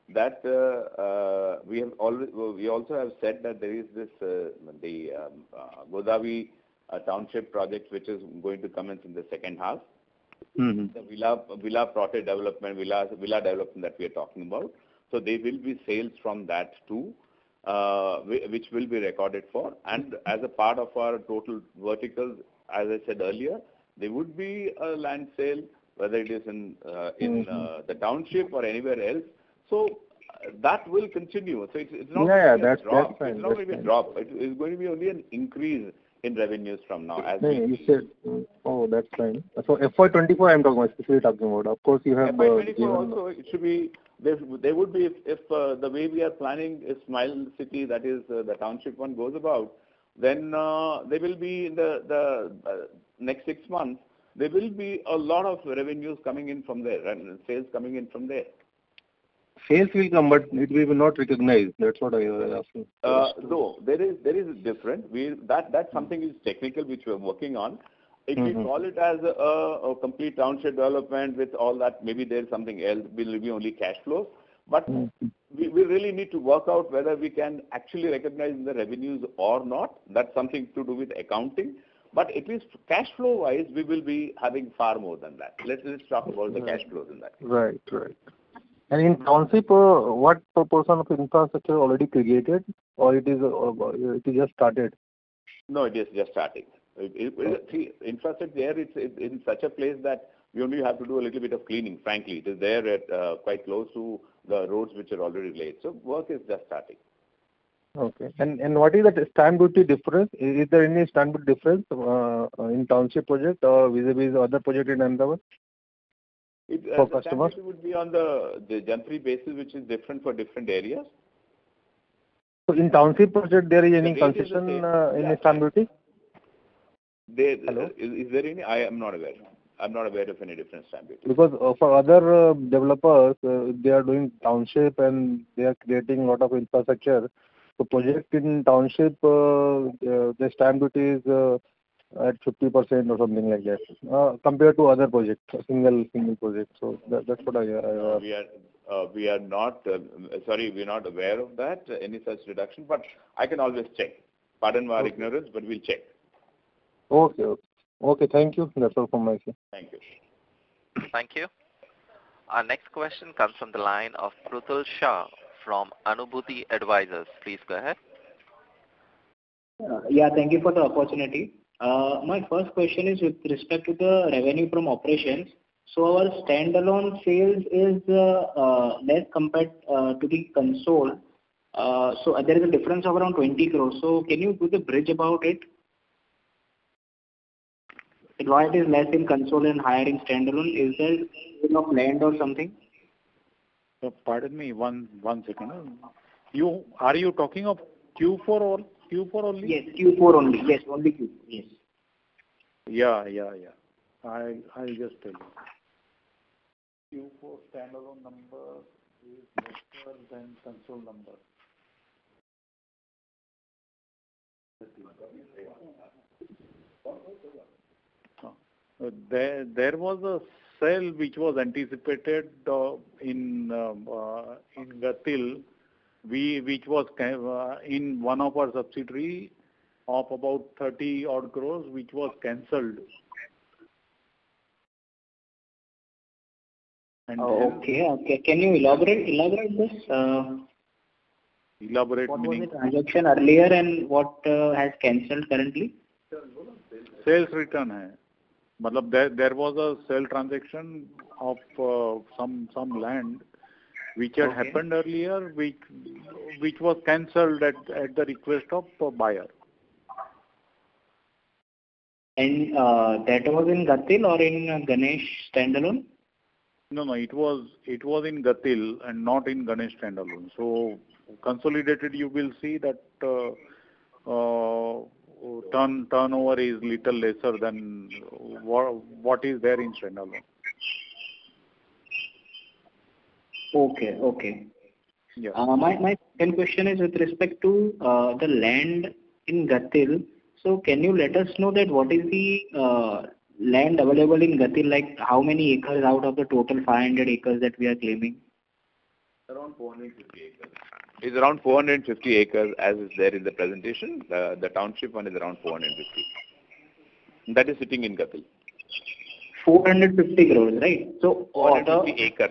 that we also have said that there is this the Godavari township project which is going to commence in the second half. The villa plotted development, villa development that we are talking about. So there will be sales from that too, which will be recorded for. And as a part of our total verticals, as I said earlier, there would be a land sale, whether it is in the township or anywhere else. So that will continue. So it's not going to be a drop. It's not going to be a drop. It's going to be only an increase in revenues from now. As you said, that's fine. So FY24 I'm specifically talking about. Of course, you have FY24 also. It should be there would be if the way we are planning is Smile City, that is the township one goes about, then there will be in the next 6 months there will be a lot of revenues coming in from there and sales coming in from there. Sales will come, but it will not recognize. That's what I was asking. No, there is different. That's something is technical which we are working on. If we call it as a complete township development with all that, maybe there's something else. Will be only cash flows. But we really need to work out whether we can actually recognize the revenues or not. That's something to do with accounting. But at least cash flow wise, we will be having far more than that. Let's talk about the cash flows in that. Right. And in township, what proportion of infrastructure already created, or it is just started? No, it is just starting. See, infrastructure there, it's in such a place that we only have to do a little bit of cleaning. Frankly, it is there at quite close to the roads which are already laid. So work is just starting. Okay. And what is the stamp duty difference? Is there any stamp duty difference in township project or vis-a-vis other project in Ahmedabad? For customers? It would be on the Jantri basis, which is different for different areas. So in township project, there is any concession in stamp duty? Hello? Is there any? I am not aware. I'm not aware of any different stamp duty. Because for other developers, they are doing township and they are creating a lot of infrastructure. So project in township, the stamp duty is at 50% or something like that, compared to other projects, single project. So that's what we are not we're not aware of that, any such reduction, but I can always check. Pardon our ignorance, but we'll check. Okay, thank you. That's all from my side. Thank you. Thank you. Our next question comes from the line of Pruthul Shah from Anubhuti Advisors. Please go ahead. Thank you for the opportunity. My first question is with respect to the revenue from operations. So our standalone sales is less compared to the console. So there is a difference of around 20 crores. So can you do the bridge about it? Why it is less in console and higher in standalone? Is there enough land or something? Pardon me, one second. Are you talking of Q4 or Q4 only? Yes, Q4 only. Yes, only Q4. Yes. Yeah. I'll just tell you. Q4 standalone number is lesser than console number. There was a sale which was anticipated in Gatil, which was in one of our subsidiary of about 30 odd crores, which was cancelled. Okay. Can you elaborate this? Elaborate what meaning? Was the transaction earlier and what has cancelled currently? Sales return hai. Matlab there was a sale transaction of some land which had happened earlier, which was cancelled at the request of buyer. And that was in Gatil or in Ganesh standalone? No, it was in Gatil and not in Ganesh standalone. So consolidated, you will see that turnover is little lesser than what is there in standalone. Okay. Yeah. My second question is with respect to the land in Gatil. So can you let us know that what is the land available in Gatil, like how many acres out of the total 500 acres that we are claiming? Around 450 acres. It's around 450 acres as is there in the presentation. The township one is around 450. That is sitting in Gatil. 450 crores, right? So 450 acres.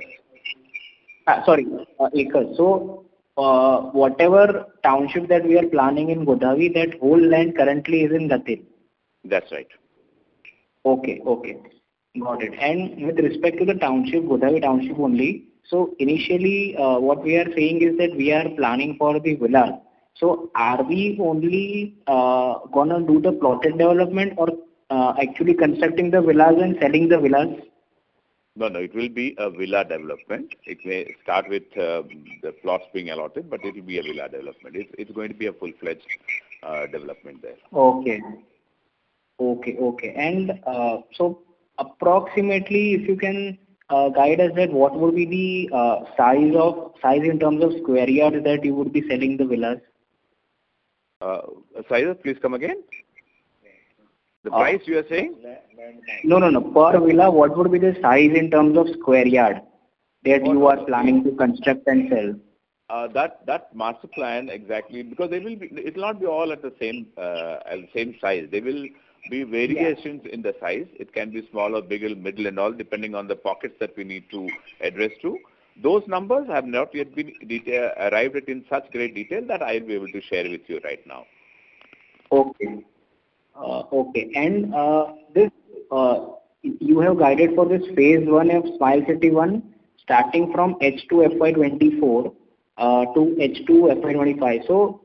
Acres. So whatever township that we are planning in Godavari, that whole land currently is in Gatil. That's right. Okay. Got it. And with respect to the township, Godavari township only, so initially what we are saying is that we are planning for the villas. So are we only gonna do the plotted development or actually constructing the villas and selling the villas? No, it will be a villa development. It may start with the plots being allotted, but it will be a villa development. It's going to be a full-fledged development there. Okay. And so approximately, if you can guide us that what would be the size in terms of square yards that you would be selling the villas? Size, please come again. The price you are saying? No. Per villa, what would be the size in terms of square yard that you are planning to construct and sell? That master plan exactly, because it will not be all at the same size. There will be variations in the size. It can be smaller, bigger, middle, and all, depending on the pockets that we need to address to. Those numbers have not yet been arrived at in such great detail that I will be able to share with you right now. Okay. And this you have guided for this phase 1 of Smile City 1 starting from H2 FY24 to H2 FY25. So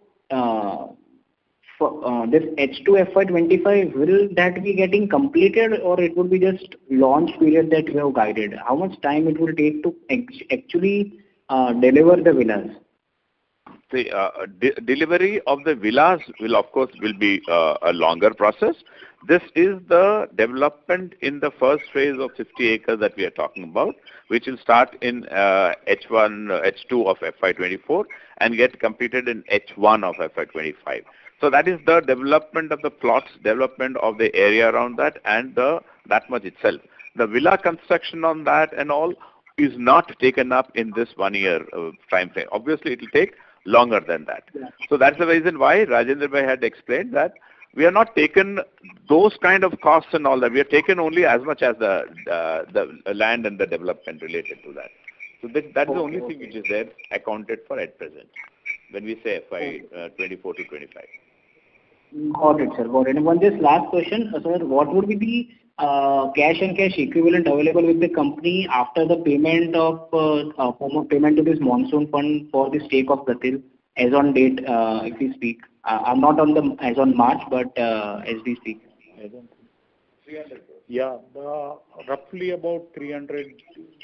for this H2 FY25, will that be getting completed or it would be just launch period that you have guided? How much time it will take to actually deliver the villas? The delivery of the villas will be a longer process. This is the development in the first phase of 50 acres that we are talking about, which will start in H2 of FY24 and get completed in H1 of FY25. So that is the development of the plots, development of the area around that, and that much itself. The villa construction on that and all is not taken up in this 1 year time frame. Obviously, it will take longer than that. So that's the reason why Rajendra Bhai had explained that we are not taken those kind of costs and all that. We are taken only as much as the land and the development related to that. So that's the only thing which is there accounted for at present when we say FY 24 to 25. Got it, sir. Got it. And one just last question, sir. What would be the cash and cash equivalent available with the company after the payment of form of payment to this monsoon fund for the stake of Gatil as on date, if we speak? I'm not on the as on March, but as we speak. 300. Yeah, roughly about 300.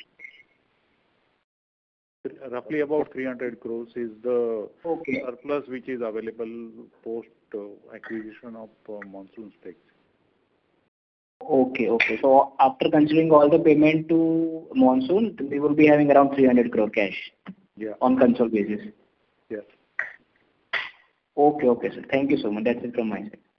Roughly about 300 crores is the surplus which is available post acquisition of monsoon stakes. Okay. So after considering all the payment to monsoon, we will be having around 300 crore cash. Yeah. On console basis. Yes. Okay, sir. Thank you so much. That's it from my side.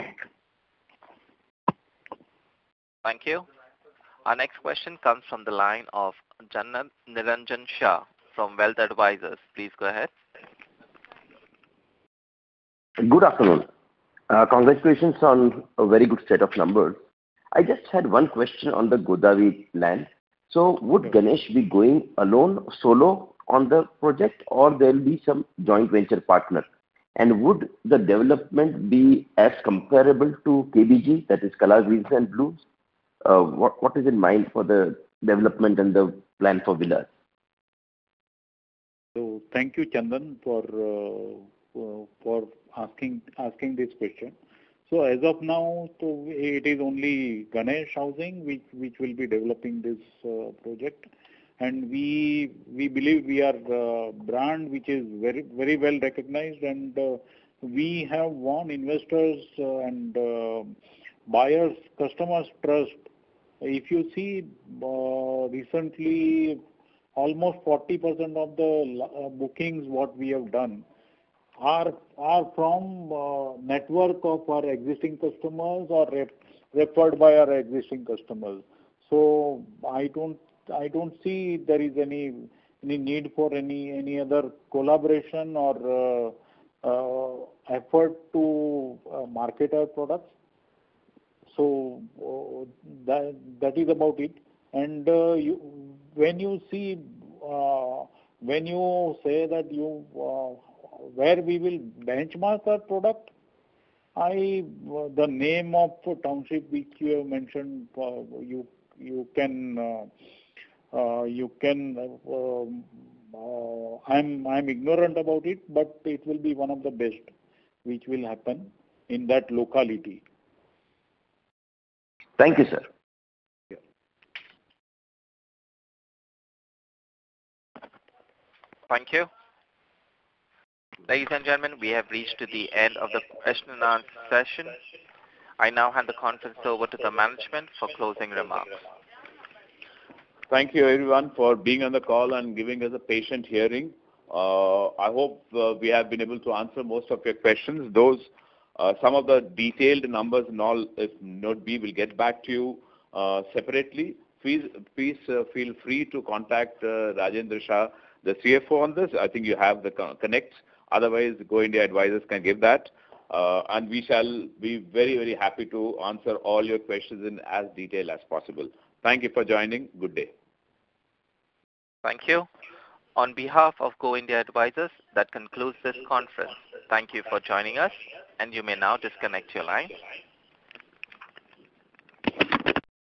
Thank you. Our next question comes from the line of Jannat Niranjan Shah from Wealth Advisors. Please go ahead. Good afternoon. Congratulations on a very good set of numbers. I just had one question on the Godavari land. So would Ganesh be going alone, solo on the project, or there will be some joint venture partner? And would the development be as comparable to KBG, that is Color Greens and Blues? What is in mind for the development and the plan for villas? So thank you, Chandan, for asking this question. So as of now, it is only Ganesh Housing which will be developing this project, and we believe we are a brand which is very very well recognized, and we have won investors and buyers, customers' trust. If you see recently, almost 40% of the bookings what we have done are from network of our existing customers or referred by our existing customers. So I don't see there is any need for any other collaboration or effort to market our products. So that is about it. And when you see, when you say that you where we will benchmark our product, the name of township which you have mentioned, you can I'm ignorant about it, but it will be one of the best which will happen in that locality. Thank you, sir. Thank you. Ladies and gentlemen, we have reached to the end of the question and answer session. I now hand the conference over to the management for closing remarks. Thank you, everyone, for being on the call and giving us a patient hearing. I hope we have been able to answer most of your questions. Those, some of the detailed numbers and all, if not be, will get back to you separately. Please feel free to contact Rajendra Shah, the CFO, on this. I think you have the connects. Otherwise, Go India Advisors can give that. And we shall be very, very happy to answer all your questions in as detail as possible. Thank you for joining. Good day. Thank you. On behalf of Go India Advisors, that concludes this conference. Thank you for joining us, and you may now disconnect your line.